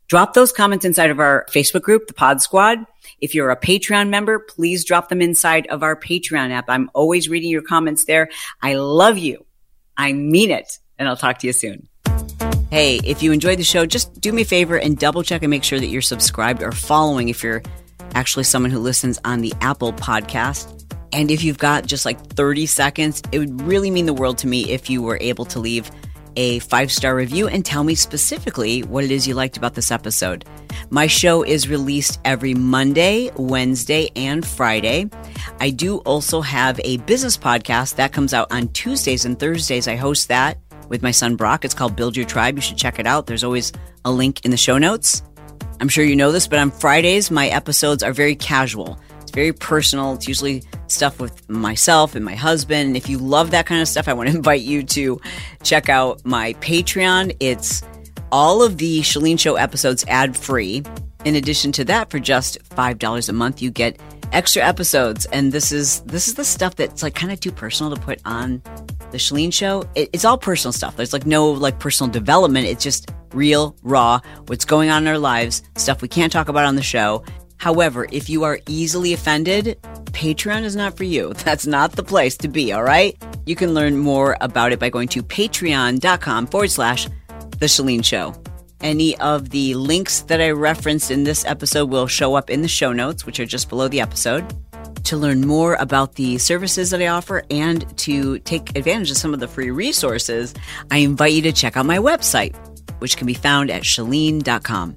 Speaker 2: Drop those comments inside of our Facebook group, the Pod Squad. If you're a Patreon member, please drop them inside of our Patreon app. I'm always reading your comments there. I love you. I mean it. And I'll talk to you soon. Hey, if you enjoyed the show, just do me a favor and double check and make sure that you're subscribed or following if you're actually someone who listens on the Apple podcast. And if you've got just like 30 seconds, it would really mean the world to me if you were able to leave a 5-star review and tell me specifically what it is you liked about this episode. My show is released every Monday, Wednesday, and Friday. I do also have a business podcast that comes out on Tuesdays and Thursdays. I host that with my son Brock. It's called Build Your Tribe. You should check it out. There's always a link in the show notes. I'm sure you know this, but on Fridays, my episodes are very casual. It's very personal. It's usually stuff with myself and my husband. And if you love that kind of stuff, I want to invite you to check out my Patreon. It's all of the Chalene Show episodes ad-free. In addition to that, for just $5 a month, you get extra episodes. And this is the stuff that's like kind of too personal to put on the Chalene Show. It's all personal stuff. There's like no like personal development. It's just real, raw, what's going on in our lives, stuff we can't talk about on the show. However, if you are easily offended, Patreon is not for you. That's not the place to be, all right? You can learn more about it by going to patreon.com/The Chalene Show. Any of the links that I referenced in this episode will show up in the show notes, which are just below the episode. To learn more about the services that I offer and to take advantage of some of the free resources, I invite you to check out my website, which can be found at chalene.com.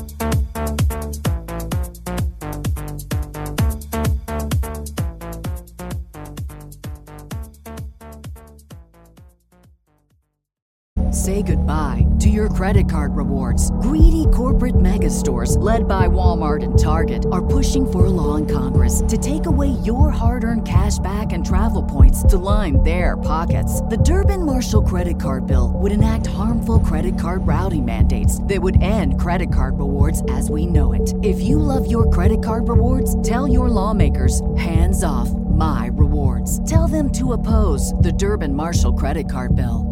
Speaker 4: Say goodbye to your credit card rewards. Greedy corporate mega stores, led by Walmart and Target, are pushing for a law in Congress to take away your hard-earned cash back and travel points to line their pockets. The Durbin-Marshall credit card bill would enact harmful credit card routing mandates that would end credit card rewards as we know it. If you love your credit card rewards, tell your lawmakers, hands off my rewards. Tell them to oppose the Durbin-Marshall credit card bill.